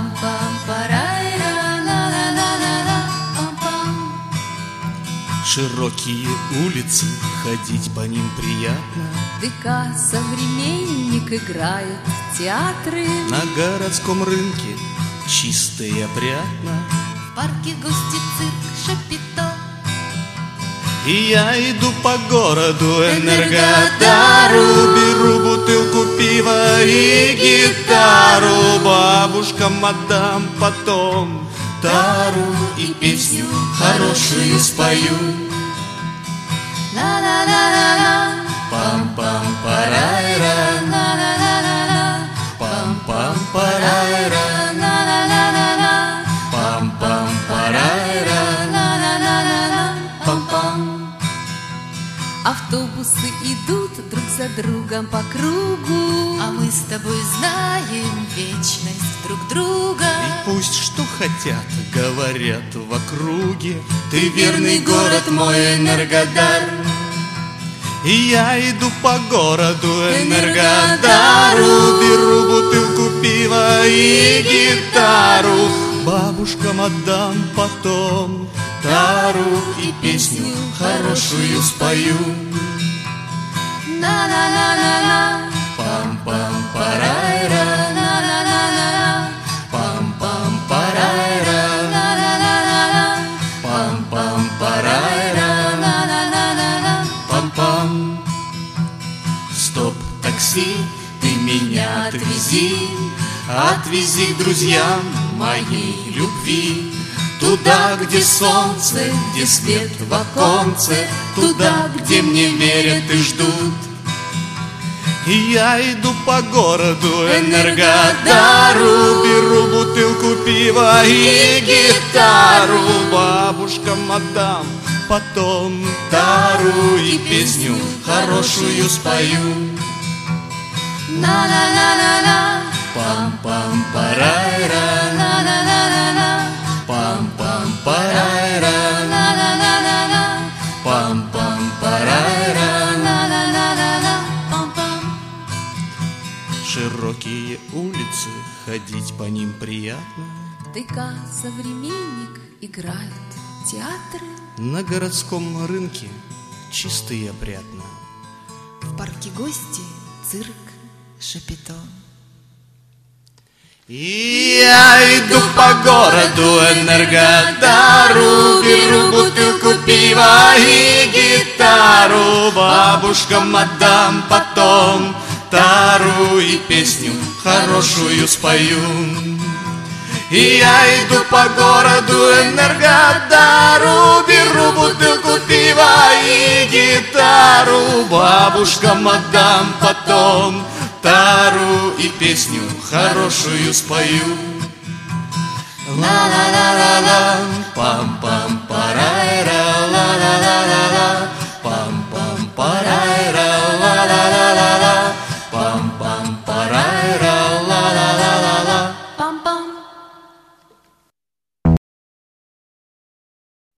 Широкие улицы, ходить по ним приятно. ДК «Современник» играет театры. На городском рынке чисто и опрятно. В парке гости, цирк, шапито. И я иду по городу Энергодару, беру бутылку пива и гитару. Бабушкам отдам потом тару и песню хорошую спою. Ла-ла-ла-ла-ла, Пам-пам-парайра, ла-ла-ла-ла-ла, пам-пам-парайра, ла-ла-ла-ла-ла, пам-пам-парайра, ла-ла-ла-ла-ла, пам-пам. Автобусы идут друг за другом по кругу, а мы с тобой знаем вечность друг друга. И пусть что хотят, говорят в округе, ты верный город мой Энергодар. И я иду по городу Энергодару, беру бутылку пива и гитару. Бабушкам отдам потом тару и песню хорошую спою. Ла-ла-ла-ла-ла, Пам-пам-парайра, ла-ла-ла-ла-ла, пам-пам-парайра, ла-ла-ла-ла-ла, пам-пам-парайра, ла-ла-ла-ла-ла. пам-пам. Стоп, такси, ты меня отвези, отвези к друзьям моей любви. Туда, где солнце, где свет в оконце, туда, где мне верят и ждут. И я иду по городу Энергодару, беру бутылку пива и гитару. Бабушкам отдам потом тару и песню хорошую спою. Ла-ла-ла-ла-ла, Пам-пам-парайра, ла-ла-ла-ла-ла, пам-пам-парайра, ла-ла-ла-ла-ла, пам-пам-парайра. ла-ла-ла-ла-ла, пам-пам. Широкие улицы, ходить по ним приятно. ДК «Современник» играют театры. На городском рынке чисто и опрятно. В парке гости, цирк, шапито. И я иду по городу Энергодару, беру бутылку пива и гитару. Бабушкам отдам потом тару и песню хорошую спою. И я иду по городу Энергодару, беру бутылку пива и гитару. Бабушкам отдам потом тару и песню хорошую спою. Ла-ла-ла-ла-ла, пам-пам-парайра,